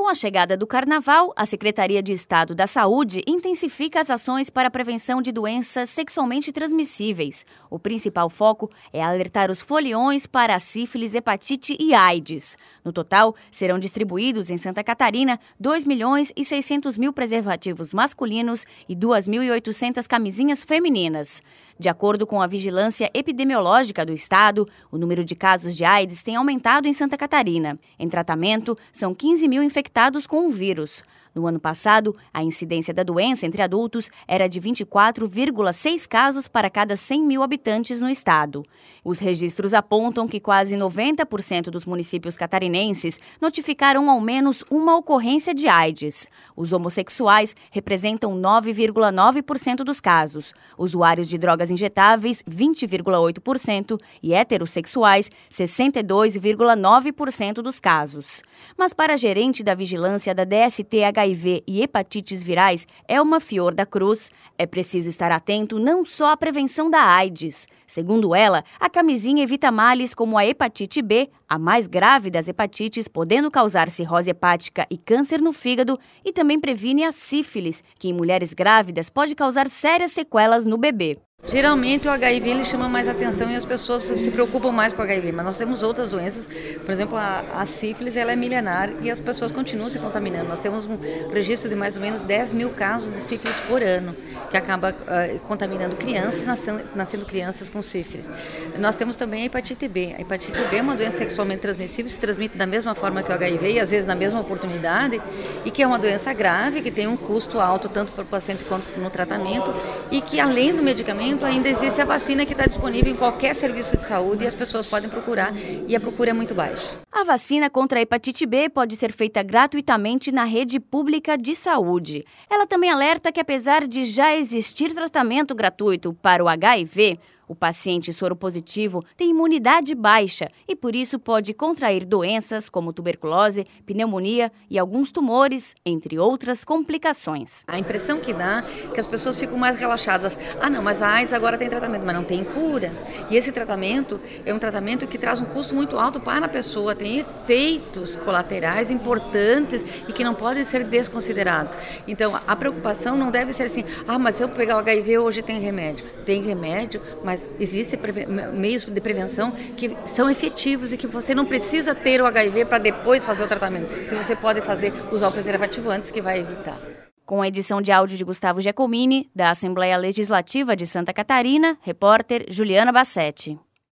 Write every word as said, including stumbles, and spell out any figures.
Com a chegada do Carnaval, a Secretaria de Estado da Saúde intensifica as ações para a prevenção de doenças sexualmente transmissíveis. O principal foco é alertar os foliões para a sífilis, hepatite e AIDS. No total, serão distribuídos em Santa Catarina dois milhões e seiscentos mil preservativos masculinos e duas mil e oitocentas camisinhas femininas. De acordo com a Vigilância Epidemiológica do Estado, o número de casos de AIDS tem aumentado em Santa Catarina. Em tratamento, são quinze mil infectados com o vírus. No ano passado, a incidência da doença entre adultos era de vinte e quatro vírgula seis casos para cada cem mil habitantes no estado. Os registros apontam que quase noventa por cento dos municípios catarinenses notificaram ao menos uma ocorrência de AIDS. Os homossexuais representam nove vírgula nove por cento dos casos, usuários de drogas injetáveis, vinte vírgula oito por cento e heterossexuais, sessenta e dois vírgula nove por cento dos casos. Mas para a gerente da vigilância da D S T H I V e hepatites virais, Elma Fior da Cruz, é preciso estar atento não só à prevenção da AIDS. Segundo ela, a camisinha evita males como a hepatite B, a mais grave das hepatites, podendo causar cirrose hepática e câncer no fígado, e também previne a sífilis, que em mulheres grávidas pode causar sérias sequelas no bebê. Geralmente o H I V ele chama mais atenção e as pessoas se preocupam mais com o H I V, mas nós temos outras doenças, por exemplo, a, a sífilis ela é milenar e as pessoas continuam se contaminando. Nós temos um registro de mais ou menos dez mil casos de sífilis por ano, que acaba uh, contaminando crianças, nascendo, nascendo crianças com sífilis. Nós temos também a hepatite B. A hepatite B é uma doença sexualmente transmissível, se transmite da mesma forma que o H I V e às vezes na mesma oportunidade, e que é uma doença grave, que tem um custo alto tanto para o paciente quanto no tratamento, e que além do medicamento ainda existe a vacina que está disponível em qualquer serviço de saúde e as pessoas podem procurar e a procura é muito baixa. A vacina contra a hepatite B pode ser feita gratuitamente na rede pública de saúde. Ela também alerta que apesar de já existir tratamento gratuito para o H I V, o paciente soropositivo tem imunidade baixa e, por isso, pode contrair doenças como tuberculose, pneumonia e alguns tumores, entre outras complicações. A impressão que dá é que as pessoas ficam mais relaxadas. Ah, não, mas a AIDS agora tem tratamento, mas não tem cura. E esse tratamento é um tratamento que traz um custo muito alto para a pessoa, tem efeitos colaterais importantes e que não podem ser desconsiderados. Então, a preocupação não deve ser assim, ah, mas se eu pegar o H I V hoje tem remédio. Tem remédio, mas existem meios de prevenção que são efetivos e que você não precisa ter o H I V para depois fazer o tratamento. Se você pode fazer, usar o preservativo antes, que vai evitar. Com a edição de áudio de Gustavo Giacomini, da Assembleia Legislativa de Santa Catarina, repórter Juliana Bassetti.